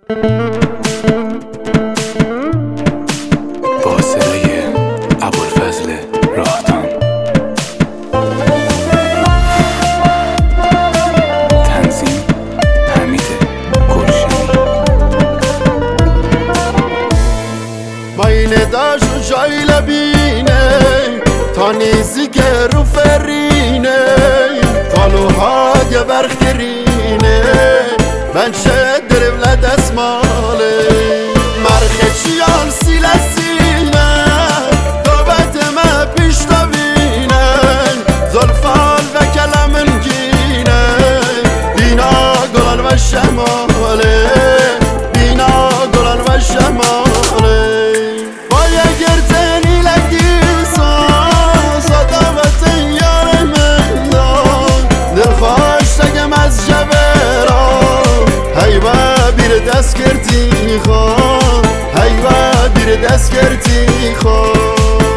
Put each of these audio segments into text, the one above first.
با صدای ابوالفضل راهدان، تنظیم حمید گلشنی. بین داشت و جای لبینه تا نیزی که رو فرینه قالوها یه برخرینه بنشه در ولد اسماله مرخچیان سیله سیله دوبت ما پیش تا بینه زلفال و کلمن گینه بینا گلان و شماله بینا گلان و شماله دست کردی خواه هیوه بیر دست کردی خواه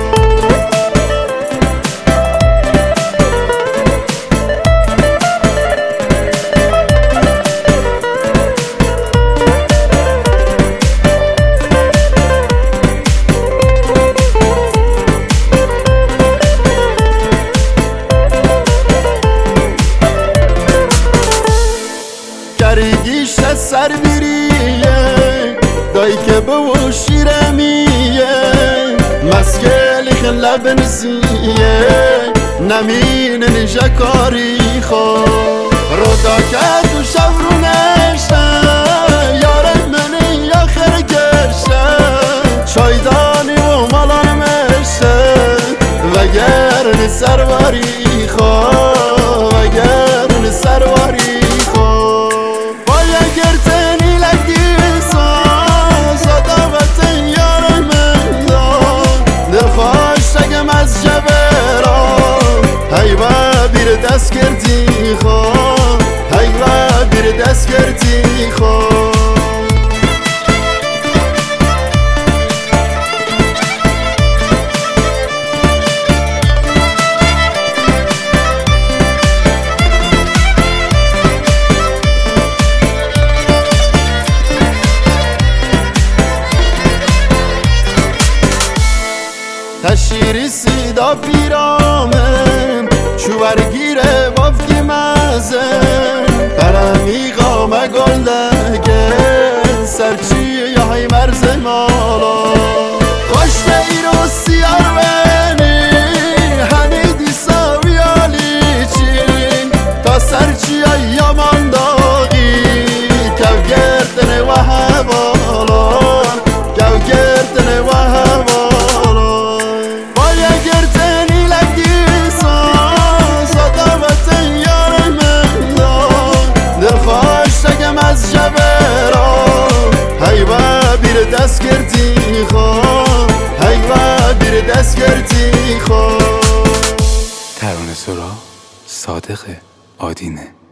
گریگیش سر بیریه دایی که به و شیرمیه مسکلی خلا بنزیه نمین نجا کاری خواه رو داکت و شب رو نشه یاره منی یا خرگشه چایدانی و مالان مشه وگرن سرواری خواه وگرن سرواری دست کردی خواه هیوه بیر دست کردی خواه تشیری سیدا پیرامن چوبرگیره بافکی مزه پرمی قامه گلدگه سرچیه یا های مرز مالا خوشته ایرو سیار بینی حمیدی ساوی آلی چین تا سرچیه یا منداغی کو گردن و حوالا کو گردن و حوالا دست کردی خواه هیوه بیر دست کردی خواه ترانه سرا صادق آدینه.